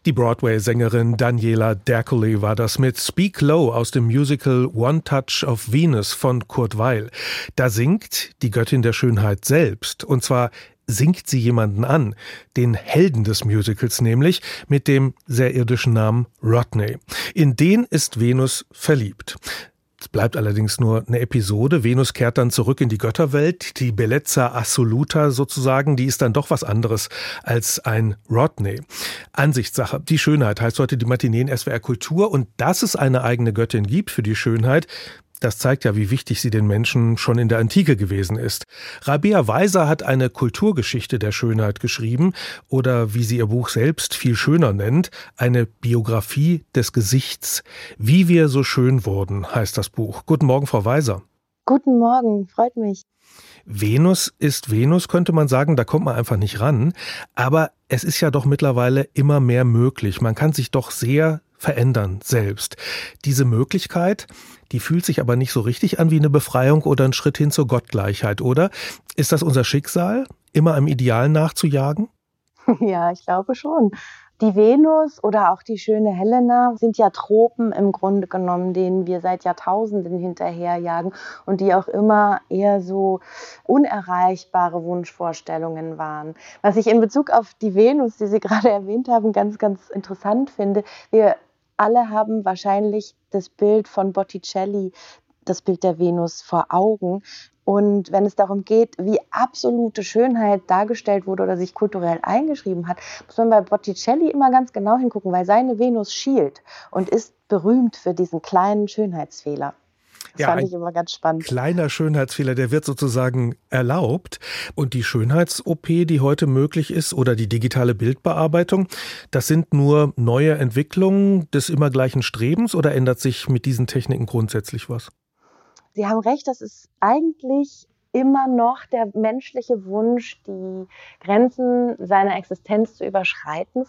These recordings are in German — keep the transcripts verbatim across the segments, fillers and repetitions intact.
Die Broadway-Sängerin Daniela Dercoli war das mit Speak Low aus dem Musical One Touch of Venus von Kurt Weill. Da singt die Göttin der Schönheit selbst, und zwar singt sie jemanden an, den Helden des Musicals nämlich, mit dem sehr irdischen Namen Rodney. In den ist Venus verliebt. Es bleibt allerdings nur eine Episode. Venus kehrt dann zurück in die Götterwelt. Die Bellezza Assoluta sozusagen, die ist dann doch was anderes als ein Rodney. Ansichtssache. Die Schönheit heißt heute die Matinee in S W R Kultur. Und dass es eine eigene Göttin gibt für die Schönheit, das zeigt ja, wie wichtig sie den Menschen schon in der Antike gewesen ist. Rabea Weiser hat eine Kulturgeschichte der Schönheit geschrieben oder, wie sie ihr Buch selbst viel schöner nennt, eine Biografie des Gesichts. Wie wir so schön wurden, heißt das Buch. Guten Morgen, Frau Weiser. Guten Morgen, freut mich. Venus ist Venus, könnte man sagen, da kommt man einfach nicht ran. Aber es ist ja doch mittlerweile immer mehr möglich. Man kann sich doch sehr verändern selbst. Diese Möglichkeit, die fühlt sich aber nicht so richtig an wie eine Befreiung oder ein Schritt hin zur Gottgleichheit, oder? Ist das unser Schicksal, immer einem Ideal nachzujagen? Ja, ich glaube schon. Die Venus oder auch die schöne Helena sind ja Tropen im Grunde genommen, denen wir seit Jahrtausenden hinterherjagen und die auch immer eher so unerreichbare Wunschvorstellungen waren. Was ich in Bezug auf die Venus, die Sie gerade erwähnt haben, ganz, ganz interessant finde, wir alle haben wahrscheinlich das Bild von Botticelli, das Bild der Venus vor Augen. Und wenn es darum geht, wie absolute Schönheit dargestellt wurde oder sich kulturell eingeschrieben hat, muss man bei Botticelli immer ganz genau hingucken, weil seine Venus schielt und ist berühmt für diesen kleinen Schönheitsfehler. Das ja, fand ich immer ganz spannend. Kleiner Schönheitsfehler, der wird sozusagen erlaubt. Und die Schönheits-O P, die heute möglich ist, oder die digitale Bildbearbeitung, das sind nur neue Entwicklungen des immer gleichen Strebens, oder ändert sich mit diesen Techniken grundsätzlich was? Sie haben recht, das ist eigentlich immer noch der menschliche Wunsch, die Grenzen seiner Existenz zu überschreiten.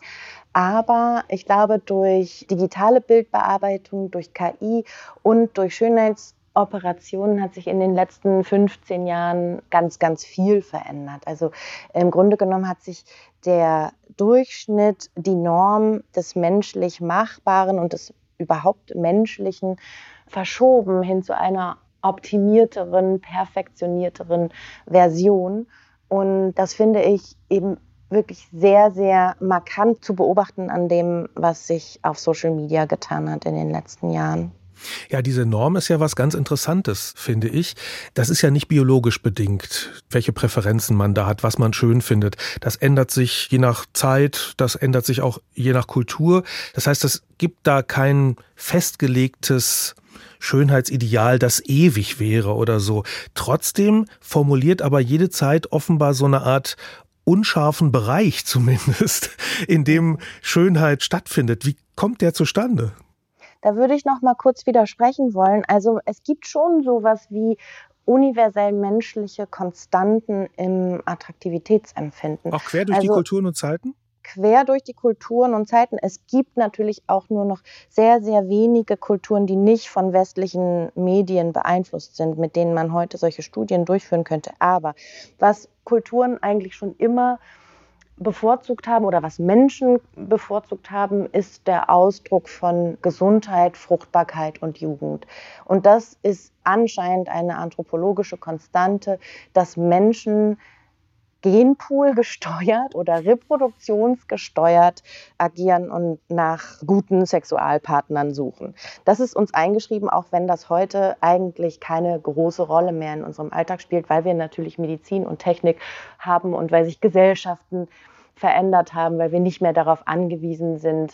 Aber ich glaube, durch digitale Bildbearbeitung, durch K I und durch Schönheitsoperationen hat sich in den letzten fünfzehn Jahren ganz, ganz viel verändert. Also im Grunde genommen hat sich der Durchschnitt, die Norm des menschlich Machbaren und des überhaupt Menschlichen verschoben hin zu einer optimierteren, perfektionierteren Version. Und das finde ich eben wirklich sehr, sehr markant zu beobachten an dem, was sich auf Social Media getan hat in den letzten Jahren. Ja, diese Norm ist ja was ganz Interessantes, finde ich. Das ist ja nicht biologisch bedingt, welche Präferenzen man da hat, was man schön findet. Das ändert sich je nach Zeit, das ändert sich auch je nach Kultur. Das heißt, es gibt da kein festgelegtes Schönheitsideal, das ewig wäre oder so. Trotzdem formuliert aber jede Zeit offenbar so eine Art unscharfen Bereich zumindest, in dem Schönheit stattfindet. Wie kommt der zustande? Da würde ich noch mal kurz widersprechen wollen. Also es gibt schon sowas wie universell menschliche Konstanten im Attraktivitätsempfinden. Auch quer durch also, die Kulturen und Zeiten? Quer durch die Kulturen und Zeiten. Es gibt natürlich auch nur noch sehr, sehr wenige Kulturen, die nicht von westlichen Medien beeinflusst sind, mit denen man heute solche Studien durchführen könnte. Aber was Kulturen eigentlich schon immer bevorzugt haben oder was Menschen bevorzugt haben, ist der Ausdruck von Gesundheit, Fruchtbarkeit und Jugend. Und das ist anscheinend eine anthropologische Konstante, dass Menschen Genpool gesteuert oder reproduktionsgesteuert agieren und nach guten Sexualpartnern suchen. Das ist uns eingeschrieben, auch wenn das heute eigentlich keine große Rolle mehr in unserem Alltag spielt, weil wir natürlich Medizin und Technik haben und weil sich Gesellschaften verändert haben, weil wir nicht mehr darauf angewiesen sind,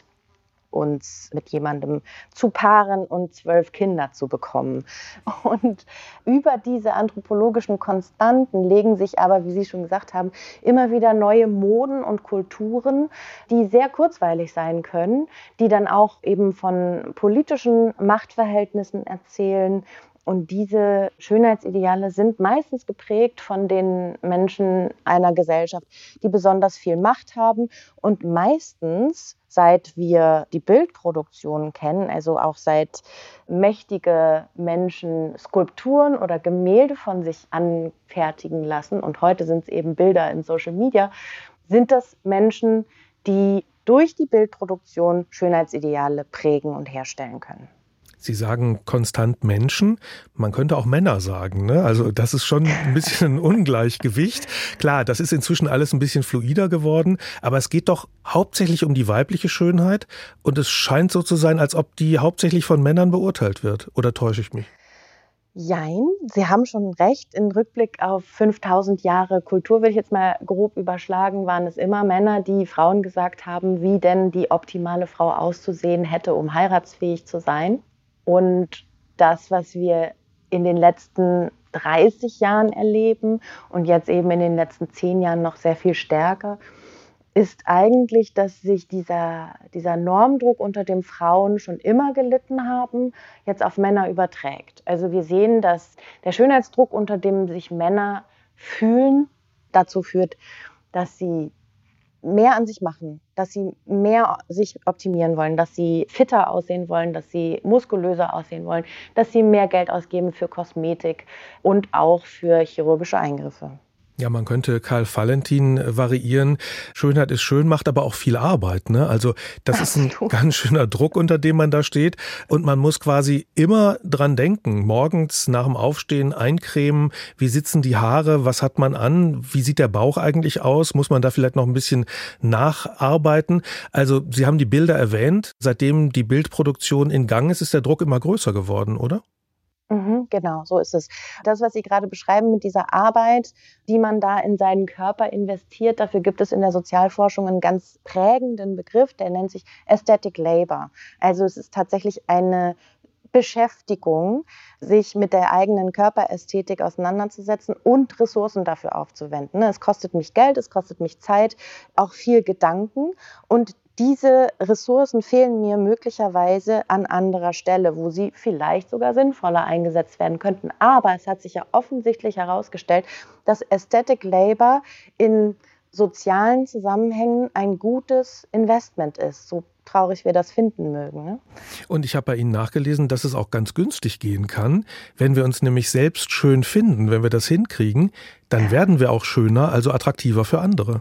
uns mit jemandem zu paaren und zwölf Kinder zu bekommen. Und über diese anthropologischen Konstanten legen sich aber, wie Sie schon gesagt haben, immer wieder neue Moden und Kulturen, die sehr kurzweilig sein können, die dann auch eben von politischen Machtverhältnissen erzählen. Und diese Schönheitsideale sind meistens geprägt von den Menschen einer Gesellschaft, die besonders viel Macht haben und meistens, seit wir die Bildproduktion kennen, also auch seit mächtige Menschen Skulpturen oder Gemälde von sich anfertigen lassen, und heute sind es eben Bilder in Social Media, sind das Menschen, die durch die Bildproduktion Schönheitsideale prägen und herstellen können. Sie sagen konstant Menschen, man könnte auch Männer sagen, ne? Also das ist schon ein bisschen ein Ungleichgewicht. Klar, das ist inzwischen alles ein bisschen fluider geworden, aber es geht doch hauptsächlich um die weibliche Schönheit und es scheint so zu sein, als ob die hauptsächlich von Männern beurteilt wird. Oder täusche ich mich? Jein, Sie haben schon recht. Im Rückblick auf fünftausend Jahre Kultur, will ich jetzt mal grob überschlagen, waren es immer Männer, die Frauen gesagt haben, wie denn die optimale Frau auszusehen hätte, um heiratsfähig zu sein. Und das, was wir in den letzten dreißig Jahren erleben und jetzt eben in den letzten zehn Jahren noch sehr viel stärker, ist eigentlich, dass sich dieser, dieser Normdruck, unter dem Frauen schon immer gelitten haben, jetzt auf Männer überträgt. Also wir sehen, dass der Schönheitsdruck, unter dem sich Männer fühlen, dazu führt, dass sie mehr an sich machen, dass sie mehr sich optimieren wollen, dass sie fitter aussehen wollen, dass sie muskulöser aussehen wollen, dass sie mehr Geld ausgeben für Kosmetik und auch für chirurgische Eingriffe. Ja, man könnte Karl Valentin variieren. Schönheit ist schön, macht aber auch viel Arbeit, ne? Also das ist ein ganz schöner Druck, unter dem man da steht. Und man muss quasi immer dran denken. Morgens nach dem Aufstehen eincremen. Wie sitzen die Haare? Was hat man an? Wie sieht der Bauch eigentlich aus? Muss man da vielleicht noch ein bisschen nacharbeiten? Also Sie haben die Bilder erwähnt. Seitdem die Bildproduktion in Gang ist, ist der Druck immer größer geworden, oder? Mhm, genau, so ist es. Das, was Sie gerade beschreiben mit dieser Arbeit, die man da in seinen Körper investiert, dafür gibt es in der Sozialforschung einen ganz prägenden Begriff, der nennt sich Aesthetic Labor. Also es ist tatsächlich eine Beschäftigung, sich mit der eigenen Körperästhetik auseinanderzusetzen und Ressourcen dafür aufzuwenden. Es kostet mich Geld, es kostet mich Zeit, auch viel Gedanken, und diese Ressourcen fehlen mir möglicherweise an anderer Stelle, wo sie vielleicht sogar sinnvoller eingesetzt werden könnten. Aber es hat sich ja offensichtlich herausgestellt, dass Aesthetic Labor in sozialen Zusammenhängen ein gutes Investment ist, so traurig wir das finden mögen. Ne? Und ich habe bei Ihnen nachgelesen, dass es auch ganz günstig gehen kann. Wenn wir uns nämlich selbst schön finden, wenn wir das hinkriegen, dann werden wir auch schöner, also attraktiver für andere.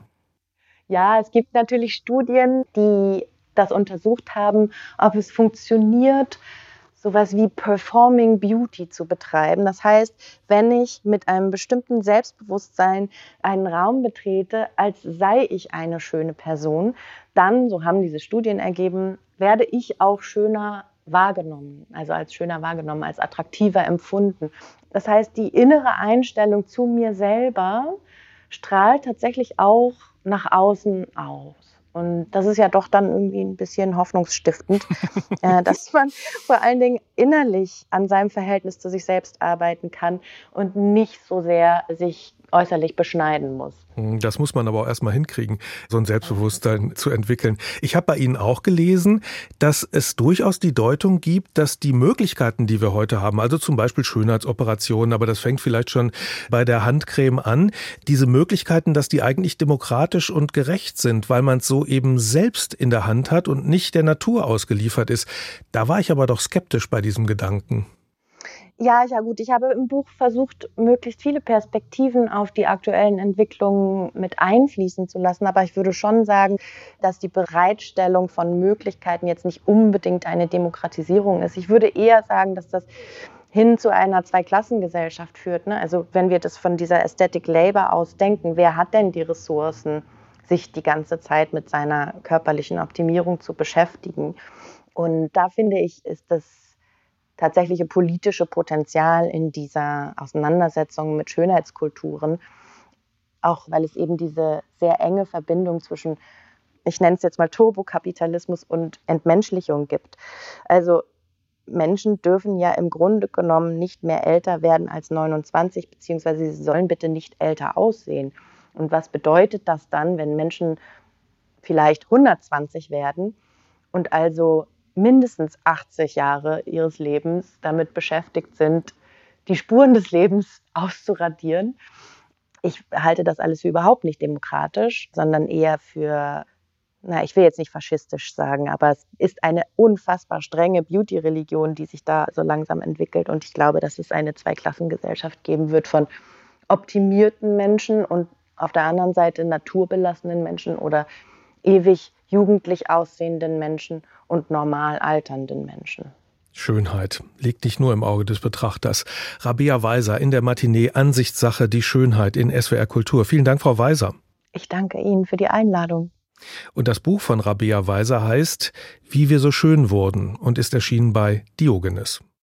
Ja, es gibt natürlich Studien, die das untersucht haben, ob es funktioniert, sowas wie Performing Beauty zu betreiben. Das heißt, wenn ich mit einem bestimmten Selbstbewusstsein einen Raum betrete, als sei ich eine schöne Person, dann, so haben diese Studien ergeben, werde ich auch schöner wahrgenommen, also als schöner wahrgenommen, als attraktiver empfunden. Das heißt, die innere Einstellung zu mir selber strahlt tatsächlich auch nach außen aus. Und das ist ja doch dann irgendwie ein bisschen hoffnungsstiftend, äh, dass man vor allen Dingen innerlich an seinem Verhältnis zu sich selbst arbeiten kann und nicht so sehr sich äußerlich beschneiden muss. Das muss man aber auch erstmal hinkriegen, so ein Selbstbewusstsein zu entwickeln. Ich habe bei Ihnen auch gelesen, dass es durchaus die Deutung gibt, dass die Möglichkeiten, die wir heute haben, also zum Beispiel Schönheitsoperationen, aber das fängt vielleicht schon bei der Handcreme an, diese Möglichkeiten, dass die eigentlich demokratisch und gerecht sind, weil man es so eben selbst in der Hand hat und nicht der Natur ausgeliefert ist. Da war ich aber doch skeptisch bei diesem Gedanken. Ja, ja gut, ich habe im Buch versucht, möglichst viele Perspektiven auf die aktuellen Entwicklungen mit einfließen zu lassen. Aber ich würde schon sagen, dass die Bereitstellung von Möglichkeiten jetzt nicht unbedingt eine Demokratisierung ist. Ich würde eher sagen, dass das hin zu einer Zweiklassengesellschaft führt. Ne? Also wenn wir das von dieser Aesthetic Labor aus denken, wer hat denn die Ressourcen, sich die ganze Zeit mit seiner körperlichen Optimierung zu beschäftigen? Und da finde ich, ist das tatsächliche politische Potenzial in dieser Auseinandersetzung mit Schönheitskulturen, auch weil es eben diese sehr enge Verbindung zwischen, ich nenne es jetzt mal Turbokapitalismus und Entmenschlichung gibt. Also Menschen dürfen ja im Grunde genommen nicht mehr älter werden als neunundzwanzig, beziehungsweise sie sollen bitte nicht älter aussehen. Und was bedeutet das dann, wenn Menschen vielleicht hundertzwanzig werden und also mindestens achtzig Jahre ihres Lebens damit beschäftigt sind, die Spuren des Lebens auszuradieren? Ich halte das alles für überhaupt nicht demokratisch, sondern eher für, na, ich will jetzt nicht faschistisch sagen, aber es ist eine unfassbar strenge Beauty-Religion, die sich da so langsam entwickelt. Und ich glaube, dass es eine Zweiklassengesellschaft geben wird von optimierten Menschen und auf der anderen Seite naturbelassenen Menschen oder ewig jugendlich aussehenden Menschen und normal alternden Menschen. Schönheit liegt nicht nur im Auge des Betrachters. Rabea Weiser in der Matinee Ansichtssache, die Schönheit in S W R Kultur. Vielen Dank, Frau Weiser. Ich danke Ihnen für die Einladung. Und das Buch von Rabea Weiser heißt Wie wir so schön wurden und ist erschienen bei Diogenes.